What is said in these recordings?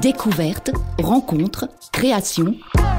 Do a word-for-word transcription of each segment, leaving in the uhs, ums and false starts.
Découvertes, rencontres, créations.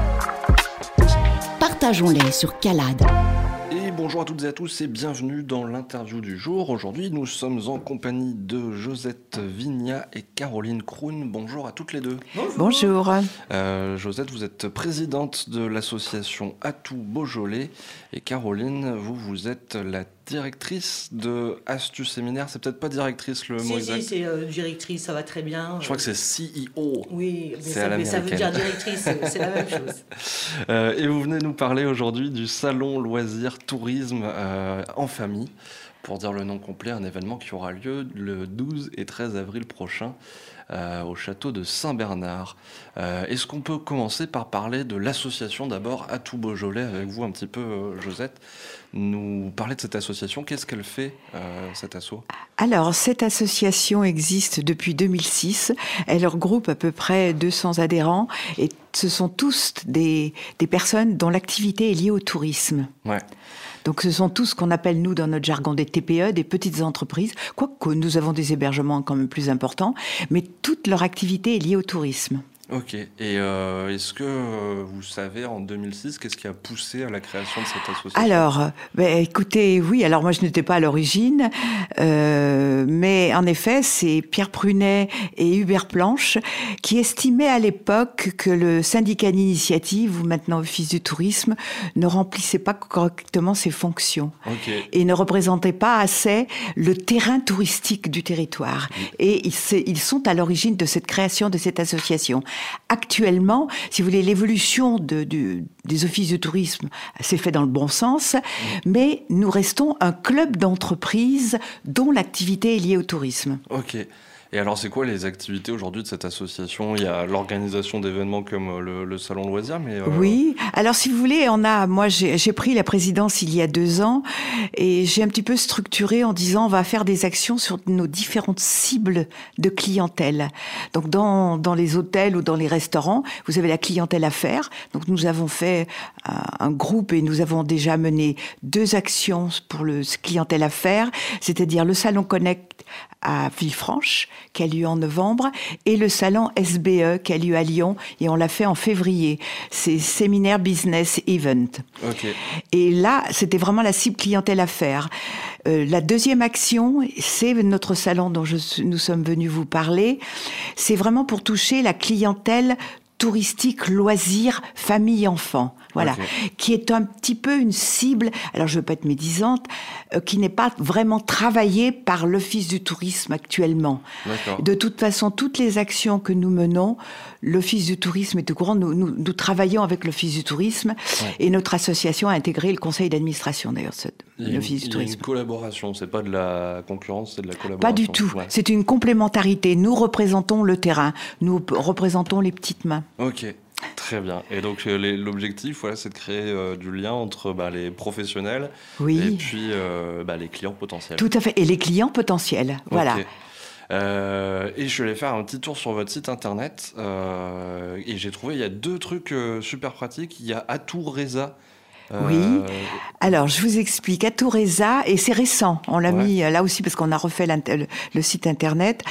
Partageons-les sur Calade. Et bonjour à toutes et à tous et bienvenue dans l'interview du jour. Aujourd'hui, nous sommes en compagnie de Josette Vignat et Caroline Kroon. Bonjour à toutes les deux. Bonjour. Bonjour. Euh, Josette, vous êtes présidente de l'association Atout Beaujolais et Caroline, vous, vous êtes la directrice de Astu Séminaire. C'est peut-être pas directrice le si, mot si, exact. Si, c'est euh, directrice, ça va très bien. Je crois que c'est C E O. Oui, mais, c'est ça, mais ça veut dire directrice, c'est, c'est la même chose. Euh, et vous venez nous parler aujourd'hui du salon loisirs tourisme euh, en famille. Pour dire le nom complet, un événement qui aura lieu le douze et treize avril prochain euh, au château de Saint-Bernard. Euh, est-ce qu'on peut commencer par parler de l'association d'abord Atout Beaujolais avec vous un petit peu, euh, Josette, nous parler de cette association. Qu'est-ce qu'elle fait, euh, cette asso ? Alors, cette association existe depuis deux mille six. Elle regroupe à peu près deux cents adhérents et ce sont tous des, des personnes dont l'activité est liée au tourisme. Ouais. Donc ce sont tous ce qu'on appelle, nous, dans notre jargon, des T P E, des petites entreprises, quoique nous avons des hébergements quand même plus importants, mais toute leur activité est liée au tourisme. Ok. Et euh, est-ce que euh, vous savez, en deux mille six, qu'est-ce qui a poussé à la création de cette association ? Alors, ben, écoutez, oui, alors moi je n'étais pas à l'origine, euh, mais en effet, c'est Pierre Prunet et Hubert Planche qui estimaient à l'époque que le syndicat d'initiative, ou maintenant Office du tourisme, ne remplissait pas correctement ses fonctions. Okay. Et ne représentait pas assez le terrain touristique du territoire. Mmh. Et ils, ils sont à l'origine de cette création de cette association. Actuellement, si vous voulez, l'évolution de, de, des offices de tourisme s'est fait dans le bon sens, mmh. mais nous restons un club d'entreprises dont l'activité est liée au tourisme. Ok. Et alors, c'est quoi les activités aujourd'hui de cette association ? Il y a l'organisation d'événements comme le, le salon loisirs, mais... Euh... Oui. Alors, si vous voulez, on a... Moi, j'ai, j'ai pris la présidence il y a deux ans et j'ai un petit peu structuré en disant on va faire des actions sur nos différentes cibles de clientèle. Donc, dans, dans les hôtels ou dans les restaurants, vous avez la clientèle affaires. Donc, nous avons fait un, un groupe et nous avons déjà mené deux actions pour le clientèle affaires, c'est-à-dire le salon Connect à Villefranche, qui a lieu en novembre, et le salon S B E, qui a lieu à Lyon, et on l'a fait en février. C'est Séminaire Business Event. Okay. Et là, c'était vraiment la cible clientèle affaires. Euh, la deuxième action, c'est notre salon dont je, nous sommes venus vous parler. C'est vraiment pour toucher la clientèle touristique, loisirs, famille, enfants. Voilà, okay. Qui est un petit peu une cible, alors je ne veux pas être médisante, euh, qui n'est pas vraiment travaillée par l'Office du tourisme actuellement. D'accord. De toute façon, toutes les actions que nous menons, l'Office du tourisme est au courant, nous, nous, nous travaillons avec l'Office du tourisme, ouais. Et notre association a intégré le conseil d'administration d'ailleurs, de l'Office du tourisme. Il y a une collaboration, c'est pas de la concurrence, c'est de la collaboration. Pas du tout, ouais. C'est une complémentarité. Nous représentons le terrain, nous représentons les petites mains. Ok. Très bien. Et donc euh, les, l'objectif, voilà, c'est de créer euh, du lien entre bah, les professionnels oui. et puis euh, bah, les clients potentiels. Tout à fait. Et les clients potentiels. Voilà. Okay. Euh, et je suis allé faire un petit tour sur votre site internet euh, et j'ai trouvé il y a deux trucs euh, super pratiques. Il y a Atout Reza. Euh... Oui. Alors, je vous explique. Atout Reza, et c'est récent. On l'a ouais. mis là aussi parce qu'on a refait le, le site internet.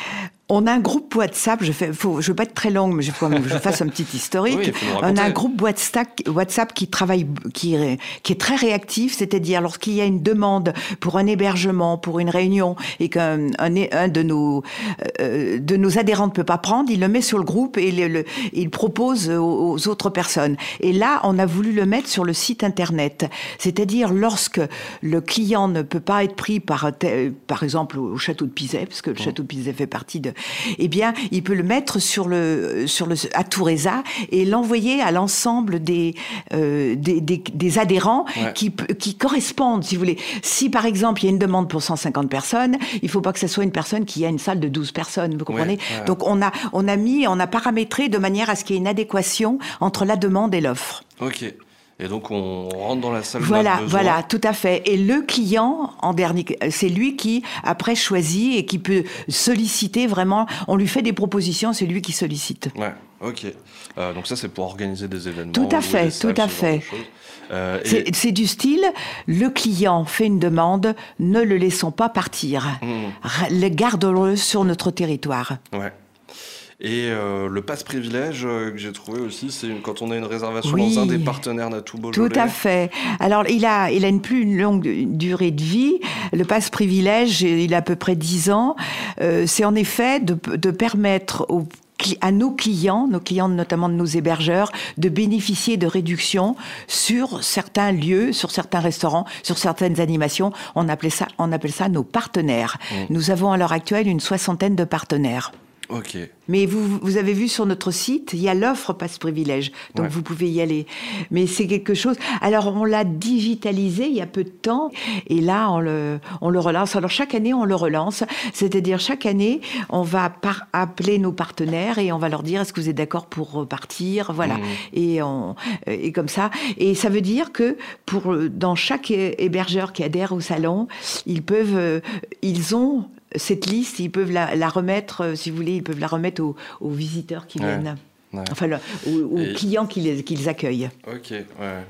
On a un groupe WhatsApp, je fais, faut, je veux pas être très longue, mais je faut que je fasse un petit historique. Oui, on a un groupe WhatsApp, WhatsApp qui travaille, qui, qui est très réactif, c'est-à-dire lorsqu'il y a une demande pour un hébergement, pour une réunion, et qu'un un, un de nos euh, de nos adhérents ne peut pas prendre, il le met sur le groupe et le, le, il propose aux, aux autres personnes. Et là, on a voulu le mettre sur le site internet, c'est-à-dire lorsque le client ne peut pas être pris par, par exemple, au château de Pizet, parce que le château de Pizet fait partie de eh bien, il peut le mettre sur le sur le Atout Reza et l'envoyer à l'ensemble des euh, des, des, des adhérents ouais. qui qui correspondent, si vous voulez. Si par exemple il y a une demande pour cent cinquante personnes, il faut pas que ce soit une personne qui a une salle de douze personnes, vous comprenez ? Ouais, ouais. Donc on a on a mis on a paramétré de manière à ce qu'il y ait une adéquation entre la demande et l'offre. Ok. Et donc, on rentre dans la salle voilà, de besoin. Voilà, tout à fait. Et le client, en dernier, c'est lui qui, après, choisit et qui peut solliciter vraiment. On lui fait des propositions, c'est lui qui sollicite. Ouais, ok. Euh, donc ça, c'est pour organiser des événements. Tout à fait, salles, tout à fait. Euh, c'est, et... c'est du style, le client fait une demande, ne le laissons pas partir. Mmh. Le gardons-le sur notre territoire. Ouais. Et euh, le passe privilège euh, que j'ai trouvé aussi, c'est quand on a une réservation Oui, dans un des partenaires d'Atout Beaujolais. Tout à fait. Alors, il a, il a une plus longue durée de vie. Le passe privilège, il a à peu près dix ans. Euh, c'est en effet de, de permettre aux à nos clients, nos clients notamment de nos hébergeurs, de bénéficier de réductions sur certains lieux, sur certains restaurants, sur certaines animations. On appelle ça, on appelle ça nos partenaires. Mmh. Nous avons à l'heure actuelle une soixantaine de partenaires. Ok. Mais vous, vous avez vu sur notre site, il y a l'offre Passe Privilège, donc ouais. vous pouvez y aller. Mais c'est quelque chose... Alors, on l'a digitalisé il y a peu de temps, et là, on le, on le relance. Alors, chaque année, on le relance, c'est-à-dire chaque année, on va par- appeler nos partenaires et on va leur dire, est-ce que vous êtes d'accord pour repartir ? Voilà. Mmh. Et, on, et comme ça. Et ça veut dire que pour, dans chaque hébergeur qui adhère au salon, ils peuvent... Ils ont... cette liste, ils peuvent la, la remettre, euh, si vous voulez, ils peuvent la remettre aux, aux visiteurs qui ouais, viennent, ouais. enfin, le, aux, aux et... clients qui les, qui les accueillent. Ok, ouais.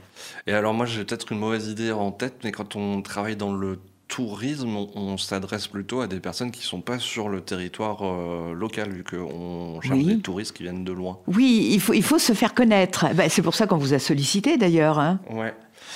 Et alors moi, j'ai peut-être une mauvaise idée en tête, mais quand on travaille dans le tourisme, on, on s'adresse plutôt à des personnes qui ne sont pas sur le territoire euh, local, vu qu'on cherche oui. des touristes qui viennent de loin. Oui, il faut, il faut se faire connaître. Ben, c'est pour ça qu'on vous a sollicité, d'ailleurs. Hein. Ouais.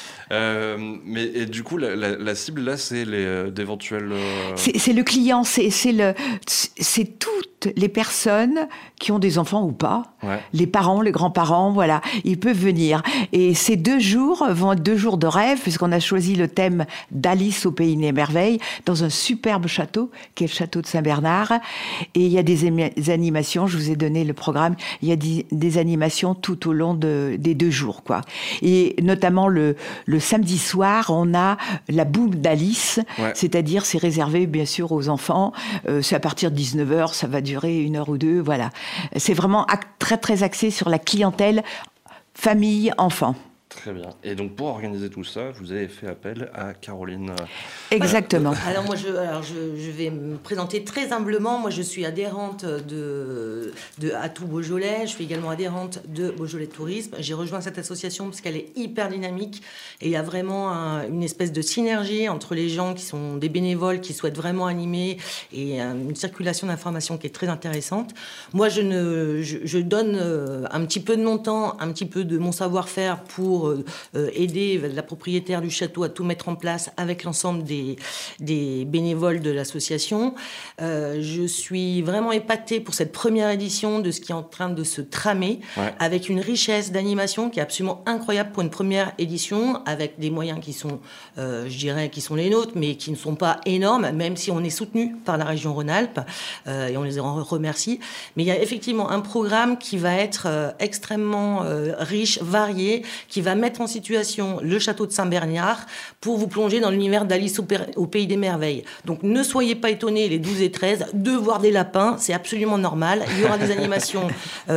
Euh, mais et du coup, la, la, la cible là, c'est les euh, d'éventuels. Euh... C'est, c'est le client, c'est, c'est le, c'est toutes les personnes qui ont des enfants ou pas, ouais. les parents, les grands-parents, voilà, ils peuvent venir. Et ces deux jours vont être deux jours de rêve, puisqu'on a choisi le thème d'Alice au pays des merveilles dans un superbe château qui est le château de Saint-Bernard. Et il y a des, émi- des animations. Je vous ai donné le programme. Il y a des, des animations tout au long de, des deux jours, quoi. Et notamment le, le Le samedi soir, on a la boum d'Alice, ouais. c'est-à-dire c'est réservé bien sûr aux enfants. Euh, c'est à partir de dix-neuf heures, ça va durer une heure ou deux, voilà. C'est vraiment très très axé sur la clientèle famille enfant. Très bien. Et donc, pour organiser tout ça, vous avez fait appel à Caroline. Exactement. Alors, moi, je, alors je, je vais me présenter très humblement. Moi, je suis adhérente de, de Atout Beaujolais. Je suis également adhérente de Beaujolais Tourisme. J'ai rejoint cette association parce qu'elle est hyper dynamique et il y a vraiment un, une espèce de synergie entre les gens qui sont des bénévoles, qui souhaitent vraiment animer et une circulation d'informations qui est très intéressante. Moi, je, ne, je, je donne un petit peu de mon temps, un petit peu de mon savoir-faire pour Euh, aider la propriétaire du château à tout mettre en place avec l'ensemble des, des bénévoles de l'association. Euh, je suis vraiment épatée pour cette première édition de ce qui est en train de se tramer, ouais. avec une richesse d'animation qui est absolument incroyable pour une première édition, avec des moyens qui sont, euh, je dirais, qui sont les nôtres, mais qui ne sont pas énormes, même si on est soutenu par la région Rhône-Alpes, euh, et on les en remercie. Mais il y a effectivement un programme qui va être euh, extrêmement euh, riche, varié, qui va mettre en situation le château de Saint-Bernard pour vous plonger dans l'univers d'Alice au, per- au pays des merveilles. Donc ne soyez pas étonnés les douze et treize de voir des lapins, c'est absolument normal. Il y aura des animations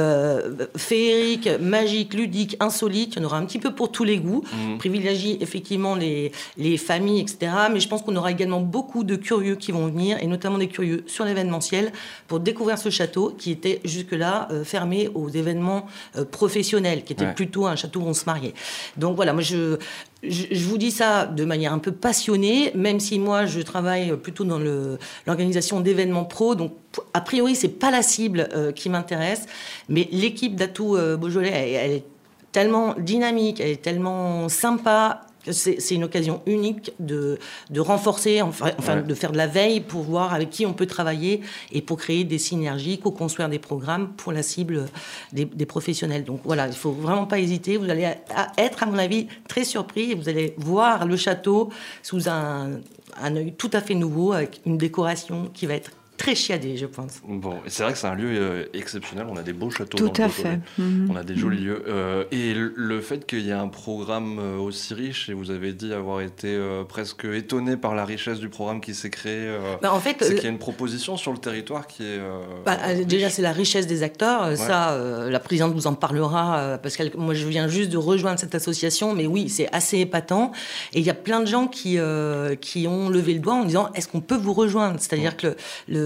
euh, féeriques, magiques, ludiques, insolites. Il y en aura un petit peu pour tous les goûts. Mmh. Privilégie effectivement les, les familles, et cetera. Mais je pense qu'on aura également beaucoup de curieux qui vont venir, et notamment des curieux sur l'événementiel, pour découvrir ce château qui était jusque-là euh, fermé aux événements euh, professionnels, qui était ouais. plutôt un château où on se mariait. Donc voilà, moi je, je, je vous dis ça de manière un peu passionnée, même si moi je travaille plutôt dans le, l'organisation d'événements pro, donc a priori c'est pas la cible euh, qui m'intéresse, mais l'équipe d'Atout euh, Beaujolais, elle, elle est tellement dynamique, elle est tellement sympa. C'est, c'est une occasion unique de, de renforcer, enfin, enfin ouais. de faire de la veille pour voir avec qui on peut travailler et pour créer des synergies, co-construire des programmes pour la cible des, des professionnels. Donc voilà, il ne faut vraiment pas hésiter. Vous allez être, à mon avis, très surpris et vous allez voir le château sous un, un œil tout à fait nouveau avec une décoration qui va être très chiadé, je pense. Bon, et c'est vrai que c'est un lieu euh, exceptionnel. On a des beaux châteaux. Tout dans à le fait. Mmh. On a des jolis mmh. lieux. Euh, et le fait qu'il y ait un programme euh, aussi riche, et vous avez dit avoir été euh, presque étonné par la richesse du programme qui s'est créé, euh, bah, en fait, c'est le... qu'il y a une proposition sur le territoire qui est... Euh, bah, déjà, c'est la richesse des acteurs. Ouais. Ça, euh, la présidente vous en parlera, euh, parce que moi, je viens juste de rejoindre cette association. Mais oui, c'est assez épatant. Et il y a plein de gens qui, euh, qui ont levé le doigt en disant, est-ce qu'on peut vous rejoindre ? C'est-à-dire ouais. que le, le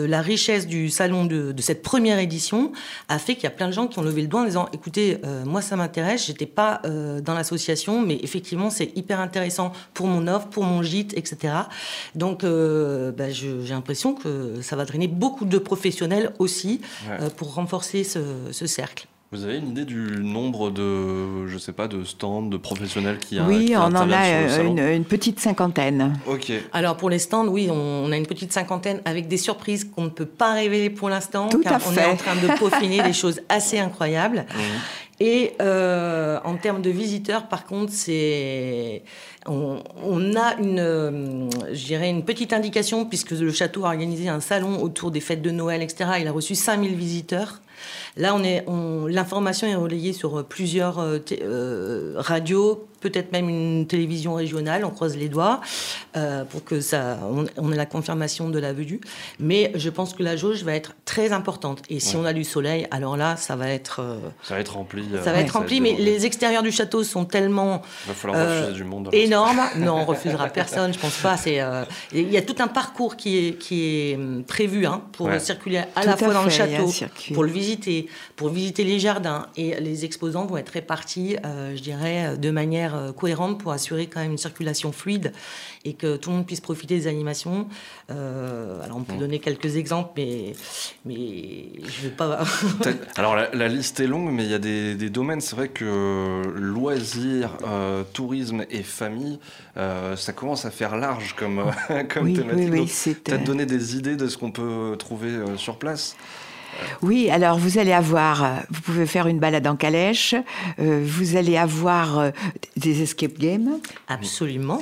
le, la richesse du salon de, de cette première édition a fait qu'il y a plein de gens qui ont levé le doigt en disant, écoutez, euh, moi ça m'intéresse, j'étais pas euh, dans l'association, mais effectivement c'est hyper intéressant pour mon offre, pour mon gîte, et cetera. Donc euh, bah, je, j'ai l'impression que ça va drainer beaucoup de professionnels aussi ouais. euh, pour renforcer ce, ce cercle. Vous avez une idée du nombre de, je sais pas, de stands, de professionnels qui a, Oui, qui on en a une, une petite cinquantaine. Ok. Alors pour les stands, oui, on, on a une petite cinquantaine avec des surprises qu'on ne peut pas révéler pour l'instant, Tout car à on fait. est en train de peaufiner des choses assez incroyables. Mmh. Et euh, en termes de visiteurs, par contre, c'est on, on a une, euh, je dirais une petite indication puisque le château a organisé un salon autour des fêtes de Noël, et cetera. Il a reçu cinq mille visiteurs. Là, on est, on, l'information est relayée sur plusieurs euh, t- euh, radios, peut-être même une télévision régionale, on croise les doigts, euh, pour que ça, on, on ait la confirmation de la venue. Mais je pense que la jauge va être très importante. Et si ouais. on a du soleil, alors là, ça va être... Euh, ça va être rempli. Ça va ouais, être rempli, mais les extérieurs du château sont tellement... Il va falloir euh, refuser du monde. Énormes. Non, on refusera personne, je pense pas. C'est, euh, il y a tout un parcours qui est, qui est prévu hein, pour ouais. circuler à tout la fois dans fait, le château, pour le visiter, pour visiter les jardins. Et les exposants vont être répartis, euh, je dirais, de manière cohérente pour assurer quand même une circulation fluide et que tout le monde puisse profiter des animations. Euh, alors on peut mmh. donner quelques exemples, mais, mais je ne vais pas... alors la, la liste est longue, mais il y a des, des domaines, c'est vrai que loisirs, euh, tourisme et famille, euh, ça commence à faire large comme, comme oui, thématique. Oui, oui, Donc, c'est... Peut-être donner des idées de ce qu'on peut trouver euh, sur place. Oui, alors vous allez avoir, vous pouvez faire une balade en calèche, euh, vous allez avoir euh, des escape games. Absolument.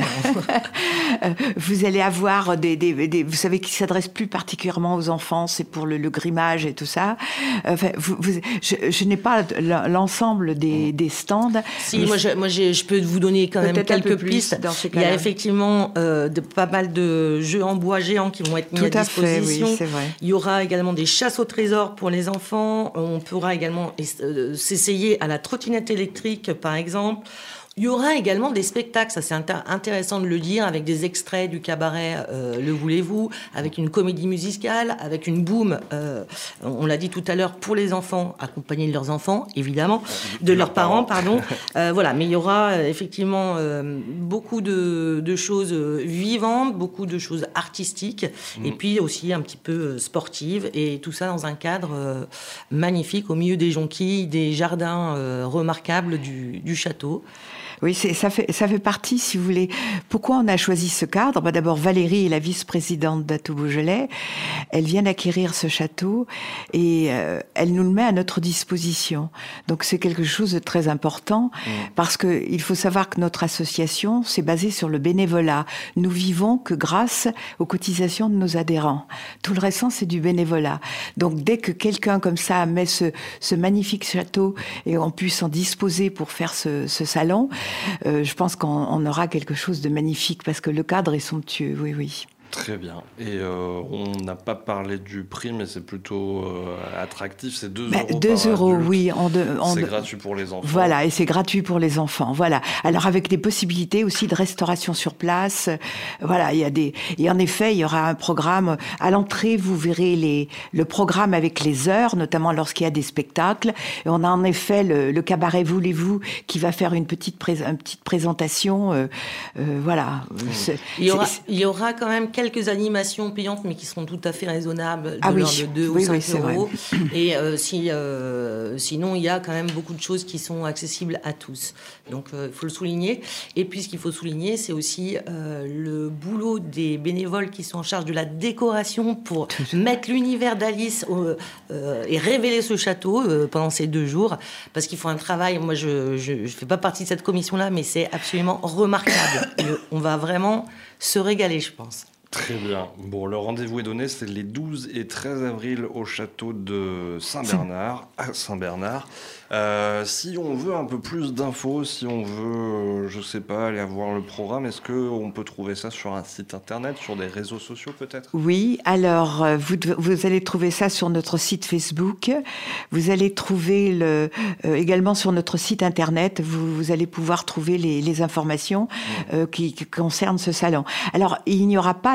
euh, vous allez avoir des, des, des, vous savez, qui s'adressent plus particulièrement aux enfants, c'est pour le, le grimage et tout ça. Enfin, vous, vous, je, je n'ai pas l'ensemble des, des stands. Si, moi, je, moi j'ai, je peux vous donner quand même quelques pistes. Dans ces cas-là. Il y a effectivement euh, de, pas mal de jeux en bois géants qui vont être mis tout à, à disposition. Fait, oui, c'est vrai. Il y aura également des chasses au trésor pour les enfants. On pourra également euh, s'essayer à la trottinette électrique, par exemple. Il y aura également des spectacles, ça c'est inter- intéressant de le dire, avec des extraits du cabaret euh, Le Voulez-vous, avec une comédie musicale, avec une boum, euh, on l'a dit tout à l'heure, pour les enfants, accompagnés de leurs enfants, évidemment, de leurs parents, pardon. Euh, voilà, mais il y aura euh, effectivement euh, beaucoup de, de choses vivantes, beaucoup de choses artistiques, mmh. et puis aussi un petit peu sportives, et tout ça dans un cadre euh, magnifique, au milieu des jonquilles, des jardins euh, remarquables du, du château. Oui, c'est, ça, fait, ça fait partie, si vous voulez. Pourquoi on a choisi ce cadre ? bah D'abord, Valérie est la vice-présidente d'Atout Beaujolais. Elle vient d'acquérir ce château et euh, elle nous le met à notre disposition. Donc, c'est quelque chose de très important mmh. parce qu'il faut savoir que notre association, c'est basé sur le bénévolat. Nous vivons que grâce aux cotisations de nos adhérents. Tout le restant, c'est du bénévolat. Donc, dès que quelqu'un comme ça met ce, ce magnifique château et on puisse en disposer pour faire ce, ce salon, Euh, je pense qu'on on aura quelque chose de magnifique parce que le cadre est somptueux, oui, oui. Très bien. Et euh, on n'a pas parlé du prix, mais c'est plutôt euh, attractif. C'est deux bah, euros deux par euros, adulte. oui. En de, en c'est de... gratuit pour les enfants. Voilà, et c'est gratuit pour les enfants. Voilà. Alors avec des possibilités aussi de restauration sur place. Voilà, il y a des. Et en effet, il y aura un programme à l'entrée. Vous verrez les le programme avec les heures, notamment lorsqu'il y a des spectacles. Et on a en effet le, le cabaret Voulez-vous qui va faire une petite pré... une petite présentation. Euh, euh, voilà. Mmh. C'est, il y aura c'est... il y aura quand même quelques animations payantes, mais qui seront tout à fait raisonnables, de ah oui. de deux oui, ou cinq oui, euros. Et euh, si, euh, sinon, il y a quand même beaucoup de choses qui sont accessibles à tous. Donc, il euh, faut le souligner. Et puis, ce qu'il faut souligner, c'est aussi euh, le boulot des bénévoles qui sont en charge de la décoration pour mettre l'univers d'Alice au, euh, et révéler ce château euh, pendant ces deux jours. Parce qu'il faut un travail. Moi, je ne fais pas partie de cette commission-là, mais c'est absolument remarquable. Et on va vraiment se régaler, je pense. Très bien. Bon, le rendez-vous est donné, c'est les douze et treize avril au château de Saint-Bernard, à Saint-Bernard. Euh, si on veut un peu plus d'infos, si on veut, je sais pas, aller voir le programme, est-ce qu'on peut trouver ça sur un site internet, sur des réseaux sociaux peut-être ? Oui, alors vous, vous allez trouver ça sur notre site Facebook, vous allez trouver le, euh, également sur notre site internet, vous, vous allez pouvoir trouver les, les informations euh, qui, qui concernent ce salon. Alors, il n'y aura pas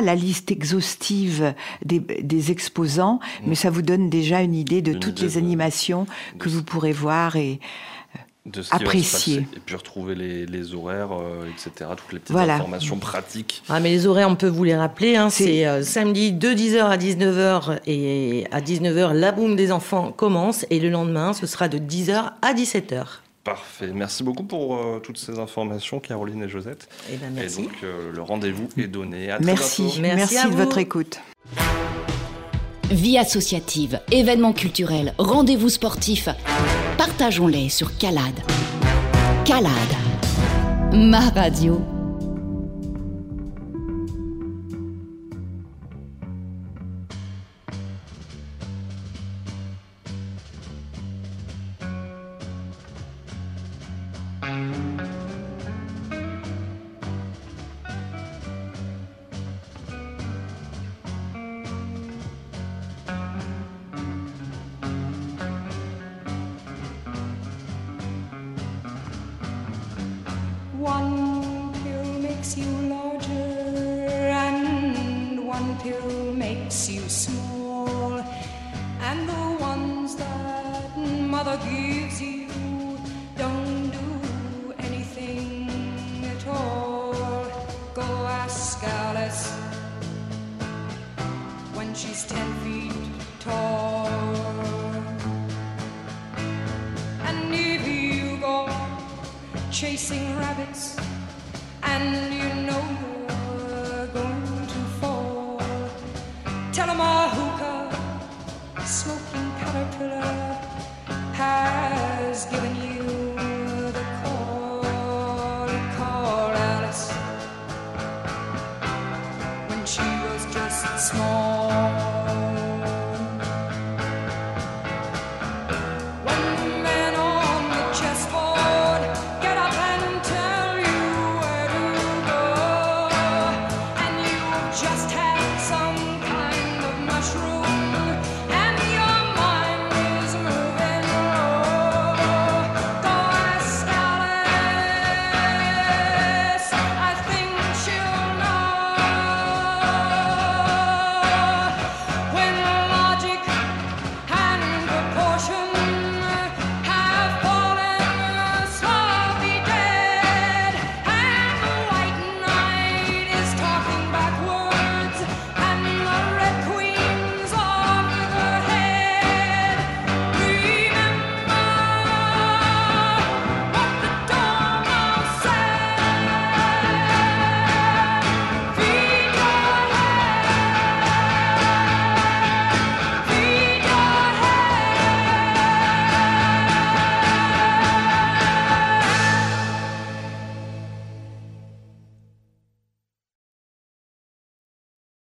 la liste exhaustive des, des exposants, mmh. mais ça vous donne déjà une idée de une toutes idée les animations de, que de vous pourrez voir et de ce apprécier. Et puis retrouver les, les horaires, euh, et cetera, toutes les petites voilà. informations pratiques. Ah, mais les horaires, on peut vous les rappeler. Hein, c'est c'est euh, samedi de dix heures à dix-neuf heures, et à dix-neuf heures, la boum des enfants commence, et le lendemain, ce sera de dix heures à dix-sept heures. Parfait. Merci beaucoup pour euh, toutes ces informations, Caroline et Josette. Eh ben, merci. Et donc, euh, le rendez-vous est donné. À merci. Très merci. Merci de votre écoute. Vie associative, événements culturels, rendez-vous sportifs. Partageons-les sur Calade. Calade, ma radio. One pill makes you larger and one pill makes you small, and the ones that mother gives you don't do anything at all. Go ask Alice when she's ten feet tall. And if you go chasing rabbits and you know you're going to fall, tell 'em a hookah smoking caterpillar has given